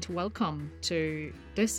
Welcome to this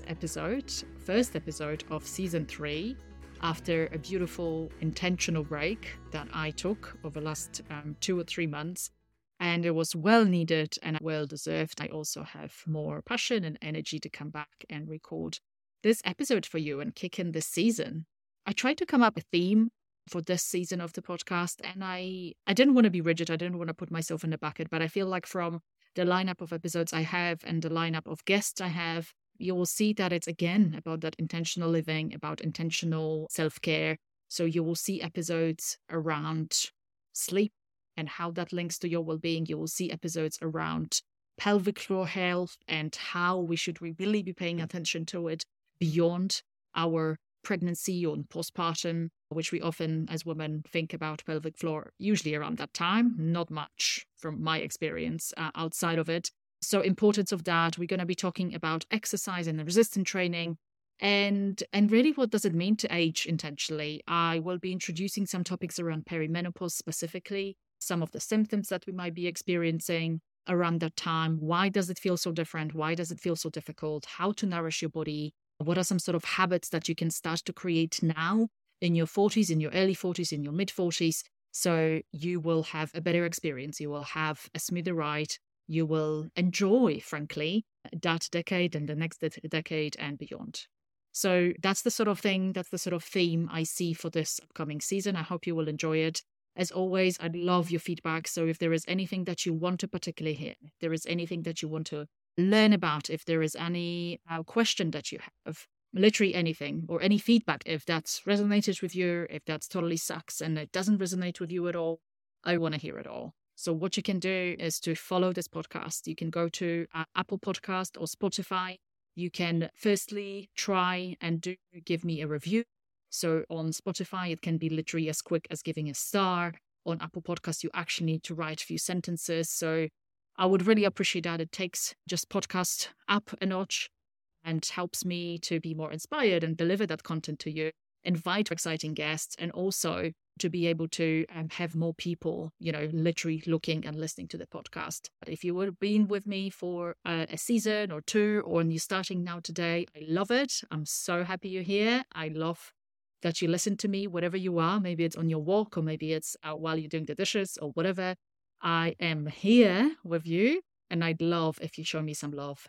first episode of season 3, after a beautiful intentional break that I took over the last 2 or 3 months. And it was well needed and well deserved. I also have more passion and energy to come back and record this episode for you and kick in this season. I tried to come up with a theme for this season of the podcast, and I didn't want to be rigid. I didn't want to put myself in a bucket, but I feel like from the lineup of episodes I have and the lineup of guests I have, you will see that it's again about that intentional living, about intentional self-care. So you will see episodes around sleep and how that links to your well-being. You will see episodes around pelvic floor health and how we should really be paying attention to it beyond our pregnancy or postpartum, which we often as women think about pelvic floor usually around that time. Not much from my experience outside of it. So importance of that. We're going to be talking about exercise and resistance training and really what does it mean to age intentionally. I will be introducing some topics around perimenopause specifically, some of the symptoms that we might be experiencing around that time. Why does it feel so different? Why does it feel so difficult? How to nourish your body? What are some sort of habits that you can start to create now in your 40s, in your early 40s, in your mid 40s, so you will have a better experience. You will have a smoother ride. You will enjoy, frankly, that decade and the next decade and beyond. So that's the sort of thing, that's the sort of theme I see for this upcoming season. I hope you will enjoy it. As always, I'd love your feedback. So if there is anything that you want to particularly hear, if there is anything that you want to learn about, if there is any question that you have, literally anything, or any feedback, if that's resonated with you, if that's totally sucks and it doesn't resonate with you at all, I want to hear it all. So what you can do is to follow this podcast. You can go to Apple Podcast or Spotify. You can firstly try and give me a review. So on Spotify, it can be literally as quick as giving a star. On Apple Podcasts, you actually need to write a few sentences. So I would really appreciate that. It takes just podcast up a notch and helps me to be more inspired and deliver that content to you, invite exciting guests, and also to be able to have more people, literally looking and listening to the podcast. But if you would have been with me for a season or two, or you're starting now today, I love it. I'm so happy you're here. I love that you listen to me, whatever you are. Maybe it's on your walk, or maybe it's while you're doing the dishes or whatever. I am here with you, and I'd love if you show me some love.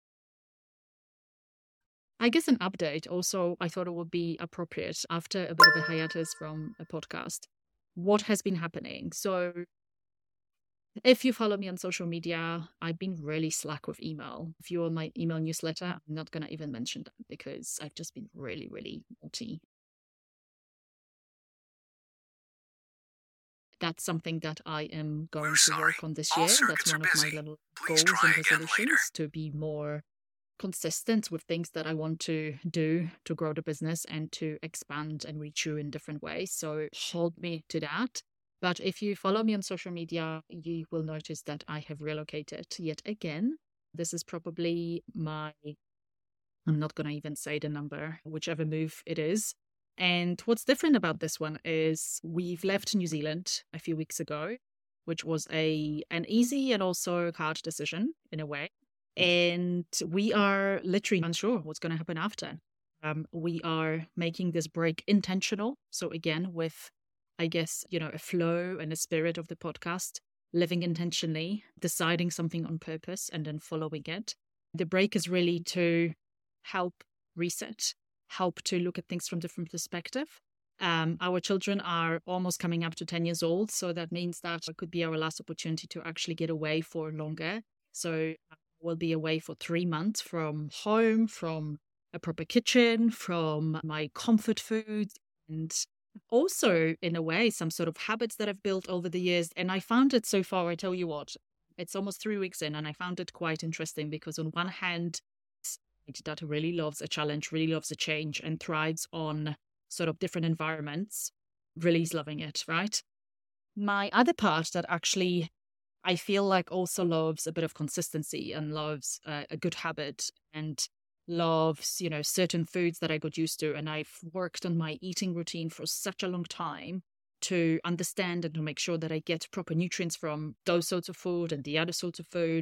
I guess an update also, I thought it would be appropriate after a bit of a hiatus from a podcast. What has been happening? So if you follow me on social media, I've been really slack with email. If you're on my email newsletter, I'm not going to even mention that because I've just been really, really naughty. That's something that I am going to work on this year. That's one of my little goals and resolutions, to be more consistent with things that I want to do to grow the business and to expand and reach you in different ways. So hold me to that. But if you follow me on social media, you will notice that I have relocated yet again. This is probably I'm not going to even say the number, whichever move it is. And what's different about this one is we've left New Zealand a few weeks ago, which was an easy and also hard decision in a way. And we are literally unsure what's going to happen after. We are making this break intentional. So again, with, I guess, a flow and a spirit of the podcast, living intentionally, deciding something on purpose and then following it. The break is really to help reset, help to look at things from different perspective. Our children are almost coming up to 10 years old. So that means that it could be our last opportunity to actually get away for longer. So we'll be away for 3 months from home, from a proper kitchen, from my comfort foods, and also, in a way, some sort of habits that I've built over the years. And I found it so far, I tell you what, it's almost 3 weeks in, and I found it quite interesting because on one hand, that really loves a challenge, really loves a change, and thrives on sort of different environments, really is loving it, right? My other part that actually I feel like also loves a bit of consistency and loves a good habit and loves, certain foods that I got used to. And I've worked on my eating routine for such a long time to understand and to make sure that I get proper nutrients from those sorts of food and the other sorts of food.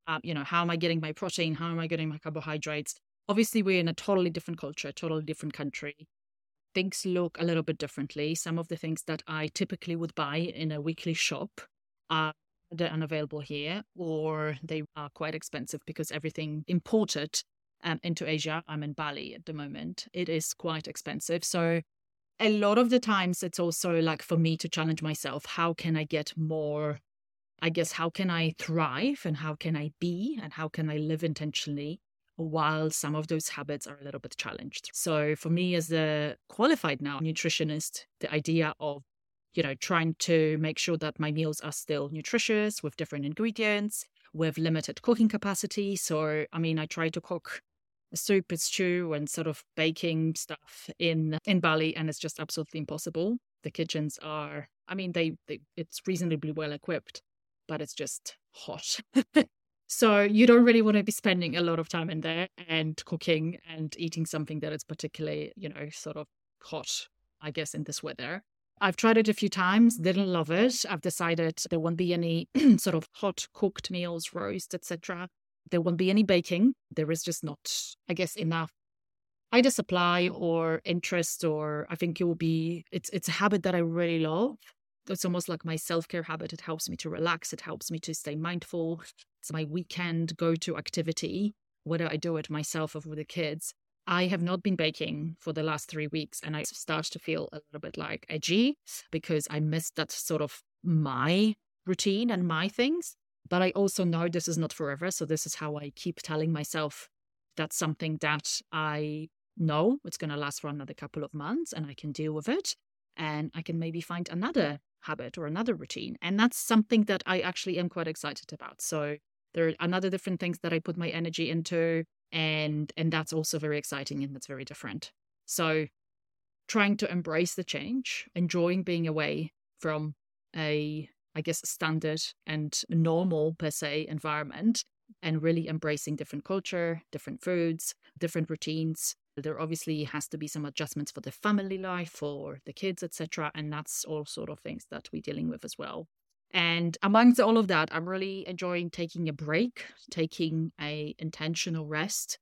how am I getting my protein? How am I getting my carbohydrates? Obviously, we're in a totally different culture, totally different country. Things look a little bit differently. Some of the things that I typically would buy in a weekly shop are they're unavailable here, or they are quite expensive because everything imported into Asia. I'm in Bali at the moment. It is quite expensive. So a lot of the times it's also like for me to challenge myself. How can I get more? I guess, how can I thrive and how can I be and how can I live intentionally while some of those habits are a little bit challenged? So for me as a qualified now nutritionist, the idea of, trying to make sure that my meals are still nutritious with different ingredients, with limited cooking capacity. So, I try to cook a soup, a stew, and sort of baking stuff in Bali, and it's just absolutely impossible. The kitchens are, it's reasonably well equipped, but it's just hot. So you don't really want to be spending a lot of time in there and cooking and eating something that is particularly, sort of hot, I guess, in this weather. I've tried it a few times, didn't love it. I've decided there won't be any sort of hot cooked meals, roast, etc. There won't be any baking. There is just not, I guess, enough either supply or interest, or I think it's a habit that I really love. It's almost like my self-care habit. It helps me to relax. It helps me to stay mindful. It's my weekend go-to activity, whether I do it myself or with the kids. I have not been baking for the last 3 weeks, and I start to feel a little bit like edgy because I missed that sort of my routine and my things. But I also know this is not forever. So this is how I keep telling myself that's something that I know it's going to last for another couple of months and I can deal with it. And I can maybe find another habit or another routine. And that's something that I actually am quite excited about. So there are another different things that I put my energy into. And that's also very exciting and that's very different. So trying to embrace the change, enjoying being away from a, I guess, standard and normal per se environment, and really embracing different culture, different foods, different routines. There obviously has to be some adjustments for the family life, for the kids, etc. And that's all sort of things that we're dealing with as well. And amongst all of that, I'm really enjoying taking a break, taking a intentional rest.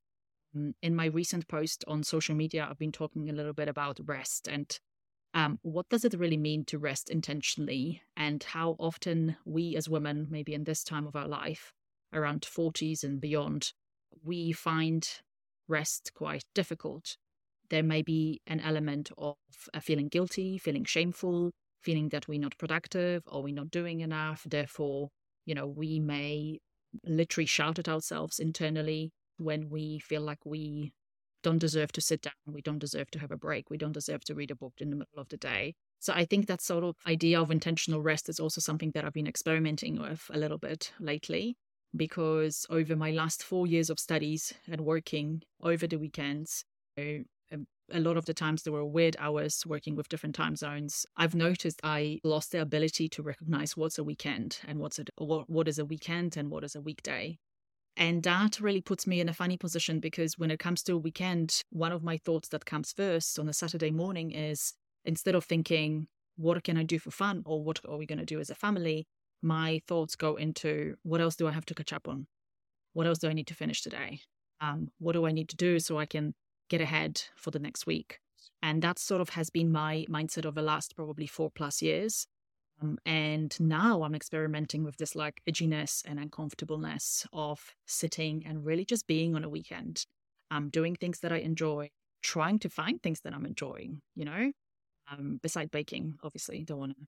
In my recent post on social media, I've been talking a little bit about rest and what does it really mean to rest intentionally, and how often we as women, maybe in this time of our life, around 40s and beyond, we find rest quite difficult. There may be an element of feeling guilty, feeling shameful, feeling that we're not productive or we're not doing enough. Therefore, we may literally shout at ourselves internally when we feel like we don't deserve to sit down, we don't deserve to have a break, we don't deserve to read a book in the middle of the day. So I think that sort of idea of intentional rest is also something that I've been experimenting with a little bit lately, because over my last 4 years of studies and working over the weekends, a lot of the times there were weird hours working with different time zones. I've noticed I lost the ability to recognize what's a weekend and what is a weekend and what is a weekday. And that really puts me in a funny position, because when it comes to a weekend, one of my thoughts that comes first on a Saturday morning is, instead of thinking, what can I do for fun or what are we going to do as a family, my thoughts go into, what else do I have to catch up on? What else do I need to finish today? What do I need to do so I can get ahead for the next week? And that sort of has been my mindset over the last probably 4+ years. And now I'm experimenting with this like edginess and uncomfortableness of sitting and really just being on a weekend, doing things that I enjoy, trying to find things that I'm enjoying, beside baking, obviously. Don't want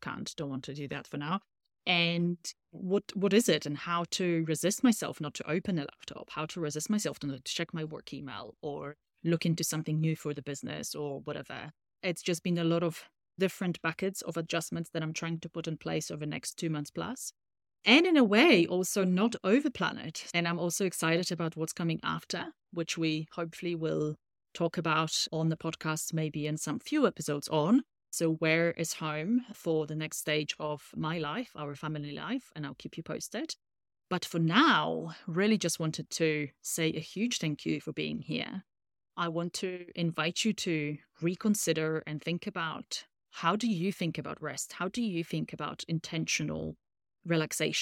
to do that for now. And what is it, and how to resist myself not to open a laptop, how to resist myself to not check my work email or look into something new for the business or whatever. It's just been a lot of different buckets of adjustments that I'm trying to put in place over the next 2 months plus. And in a way, also not overplan it. And I'm also excited about what's coming after, which we hopefully will talk about on the podcast, maybe in some few episodes on. So where is home for the next stage of my life, our family life, and I'll keep you posted. But for now, really just wanted to say a huge thank you for being here. I want to invite you to reconsider and think about, how do you think about rest? How do you think about intentional relaxation?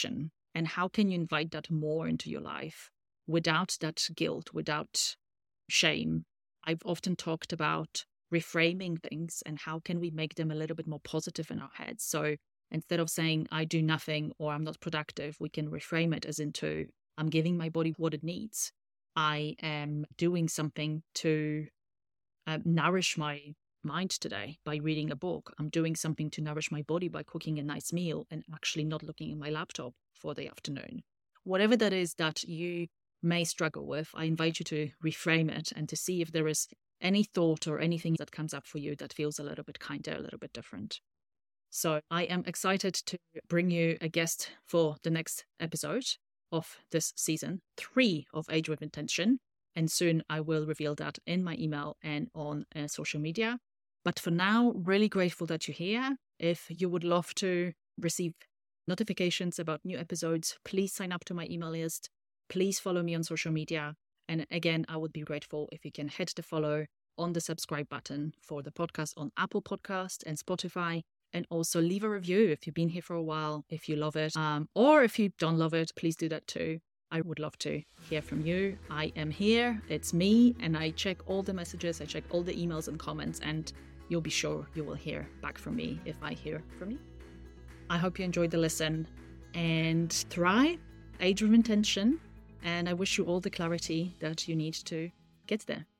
And how can you invite that more into your life without that guilt, without shame? I've often talked about reframing things and how can we make them a little bit more positive in our heads. So instead of saying, I do nothing or I'm not productive, we can reframe it as into, I'm giving my body what it needs. I am doing something to nourish my mind today by reading a book. I'm doing something to nourish my body by cooking a nice meal and actually not looking at my laptop for the afternoon. Whatever that is that you may struggle with, I invite you to reframe it and to see if there is any thought or anything that comes up for you that feels a little bit kinder, a little bit different. So I am excited to bring you a guest for the next episode of this season 3 of Age with Intention. And soon I will reveal that in my email and on social media. But for now, really grateful that you're here. If you would love to receive notifications about new episodes, please sign up to my email list. Please follow me on social media. And again, I would be grateful if you can hit the follow on the subscribe button for the podcast on Apple Podcast and Spotify. And also leave a review if you've been here for a while, if you love it. Or if you don't love it, please do that too. I would love to hear from you. I am here. It's me. And I check all the messages. I check all the emails and comments. And you'll be sure you will hear back from me if I hear from you. I hope you enjoyed the listen and thrive, age with intention. And I wish you all the clarity that you need to get there.